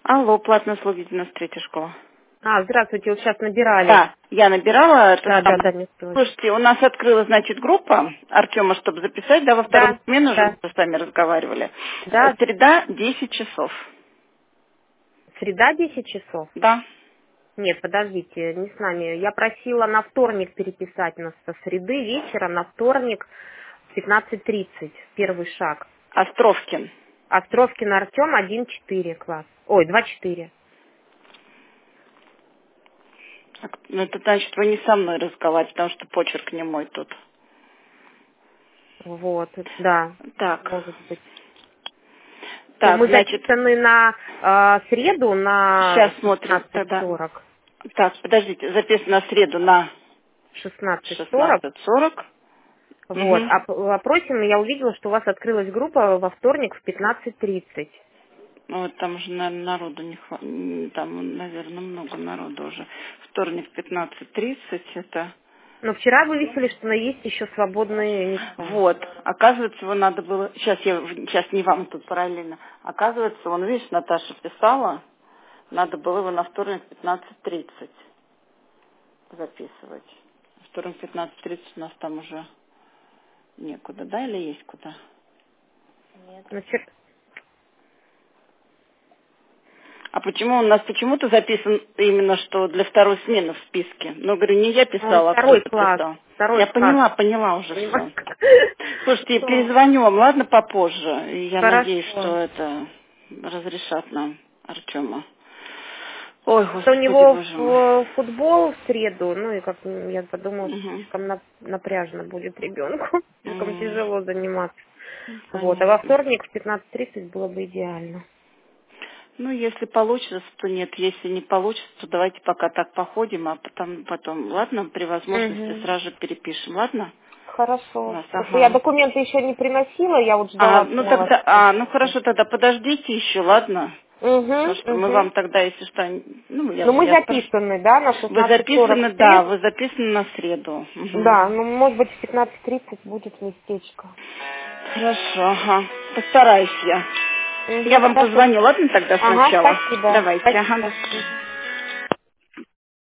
Алло, платные услуги 93-я школа. Здравствуйте, вот сейчас набирали. Да, я набирала. Да, не успела. Слушайте, у нас открылась, значит, группа Артема, чтобы записать, да, во вторую смену уже Да. мы с вами разговаривали. Да. Среда, 10 часов. Среда 10 часов? Да. Нет, подождите, не с нами. Я просила на вторник переписать нас со среды вечера на вторник в 15:30. Первый шаг. Островкин. Островкин Артем 1-4 класс. Ой, 2-4. Ну, это значит, вы не со мной разговариваете, потому что почерк не мой тут. Вот, да. Так. Может быть. Так, Мы значит, записаны на среду на сейчас смотрим тогда. 16:40. Так, подождите, записано на среду на 16:40. 16:40. Вот. Угу. А просим, я увидела, что у вас открылась группа во вторник в 15:30. Ну, вот там уже, наверное, народу не хватит. Там, наверное, много народу уже. Вторник 15:30 это... Но вчера вывесили, что есть еще свободные места. Вот. Оказывается, его надо было... Сейчас не вам тут параллельно. Оказывается, вон, видишь, Наташа писала, надо было его на вторник 15:30 записывать. Вторник 15:30 у нас там уже некуда, да, или есть куда? Нет. А почему у нас почему-то записан именно, что для второй смены в списке? Ну, говорю, не я писала, а Второй кто-то класс. писал. Второй Я класс. поняла уже все. Понимаете? Слушайте, я перезвоню вам, ладно, попозже. И я Хорошо. надеюсь, что это разрешат нам Артема. Ой, У господи, него боже мой. футбол в среду, ну и как я подумала, что Угу. слишком напряжно будет ребенку, слишком тяжело заниматься. Вот. А во Понятно. вторник в 15:30 было бы идеально. Ну, если получится, то нет. Если не получится, то давайте пока так походим, а потом, ладно, при возможности Угу. сразу же перепишем, ладно? У Хорошо. вас, Просто я ага. документы еще не приносила, я вот ждала, Ну думала. тогда, ну хорошо, тогда подождите еще, ладно? Потому что мы Угу. вам тогда, если что, ну, Но мы я спрошу. записаны, да, на Вы 16:40 записаны, в да, среду? вы записаны на среду. Мгм. Да, ну, может быть, в 15:30 будет местечко. Хорошо, ага. Постараюсь я. Я вам Хорошо. позвоню, ладно, тогда Ага, сначала? спасибо. Давайте, ага, до Спасибо. свидания.